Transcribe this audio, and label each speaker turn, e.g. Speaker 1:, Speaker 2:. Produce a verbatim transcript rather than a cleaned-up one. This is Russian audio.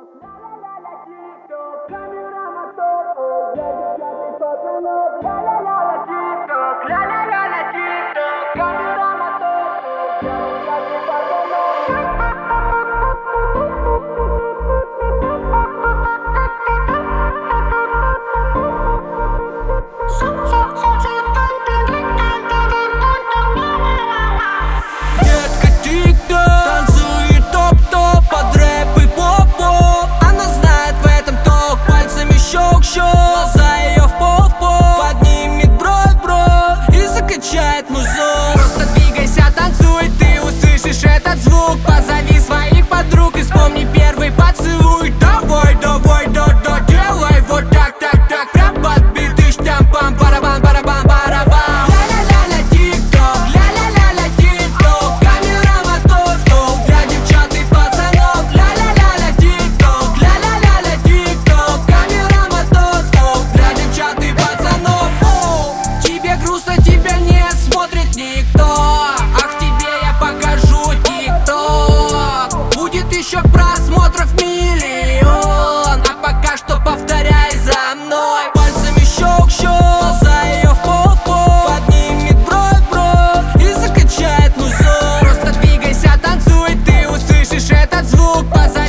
Speaker 1: Позови своих подруг и вспомни первый поцелуй. Давай, давай, да, да, делай вот так, так, так. Прям под биты штампам, барабан, барабан, барабан. Ля-ля-ля-ля, тик-ток, ля-ля-ля-ля, тик-ток. Камера, мотор, топ, для девчат и пацанов. Ля-ля-ля-ля, тик-ток, ля-ля-ля-ля, тик-ток. Камера, мотор, топ, для девчат и пацанов. О, тебе грустно, тебя не смотрит никто. Ах, тебе я покажу тик-ток. Будет еще просмотров миллион. А пока что повторяй за мной. Пальцами щелк-щелк, за ее в пол-пол. Поднимет бровь-бровь и закачает музон. Просто двигайся, танцуй, ты услышишь этот звук. Позови